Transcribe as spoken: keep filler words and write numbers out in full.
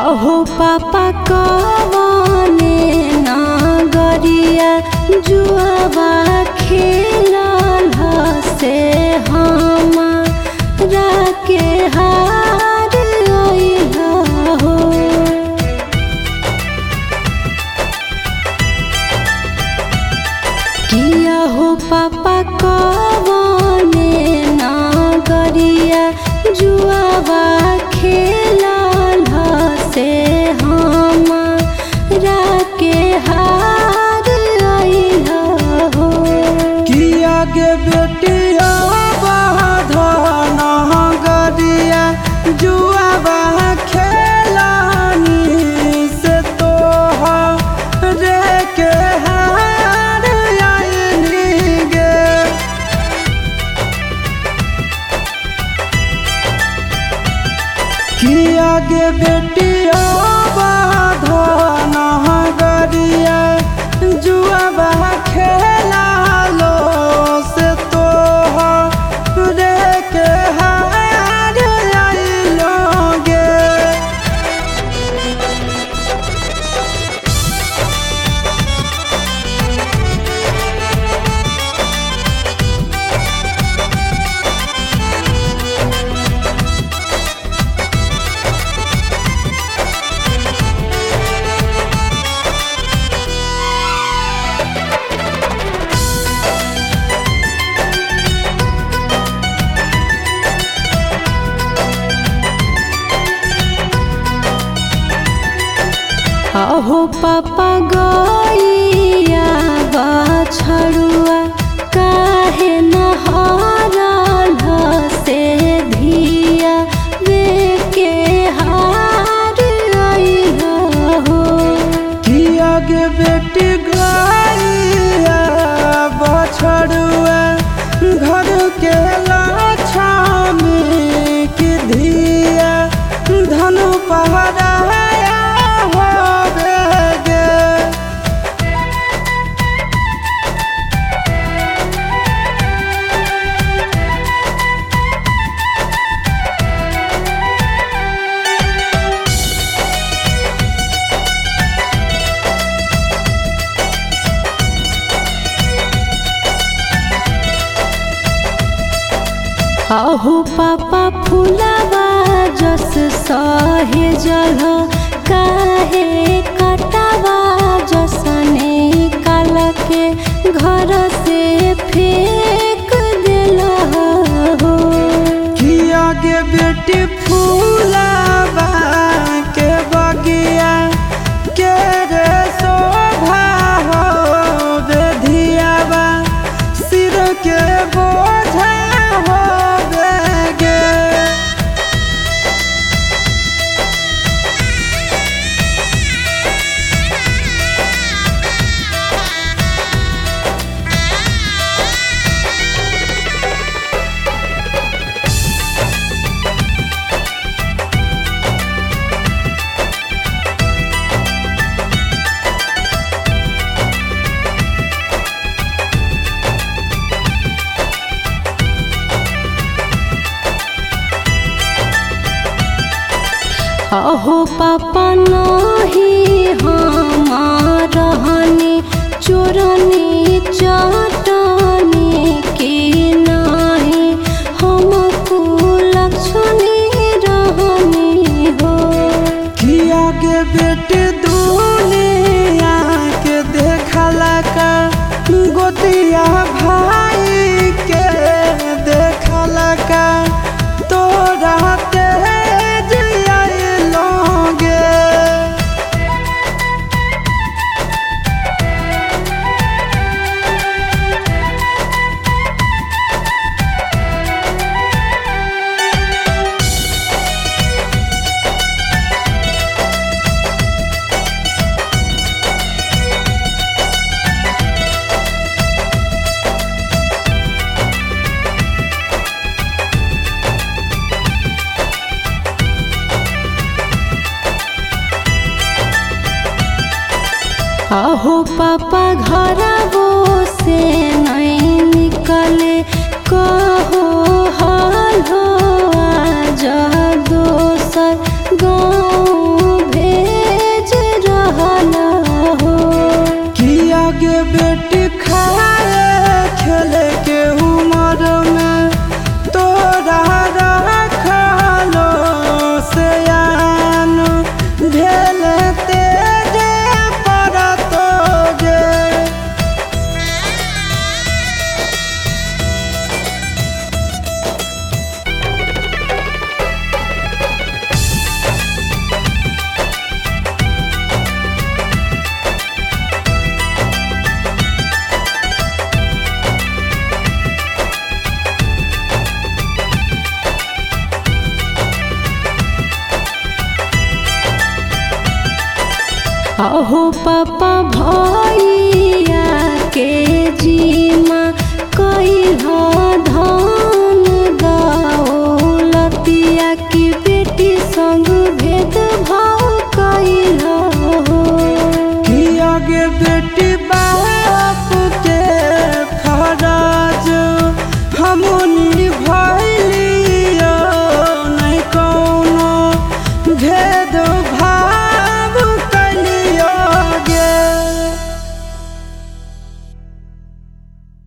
अहो पापा कवने नगरिया जुआवा खेलल से हमरा के हार अइला हो। किया हो पापा कवने नगरिया जुआवा खेलल से हमरा के हार अइला हो। किया गे बेटिया बाधन गरिया जुआवा खेलानी से तोहरे के हार अइली गे। किया गे बेटिया बाधन गरिया जुआवा खेला लो से तोहरे के हार अइलो गे। अहो पापा गइया बछड़ुआ काहे नहरल से धिया वे के हार अइला हो। किया गे बेटी गइया बछड़ुआ घर के लक्ष्मी की धिया धनु पहराया होवे गे। अहो पापा फुलावा जस सहे जल काहे कटावा जसने काल के घर से फेंक देला हो। किया गे बेटी फूलावा के बगिया के रे शोभा हो बेधियावा सिर के बोझा हो बेगे। अहो पापा नहीं हम रहनी चोरनी चटनी की नहीं हम कुलक्षणी रहनी हो। किया गे बेटी दुनिया के देखला का गोतिया भाई के देखला का तोरा तेज अइलो गे। अहो पापा घरवो से नहीं निकले कहो हाल हो आज दोसर गाँव अहो पापा भैया के जीमा कैल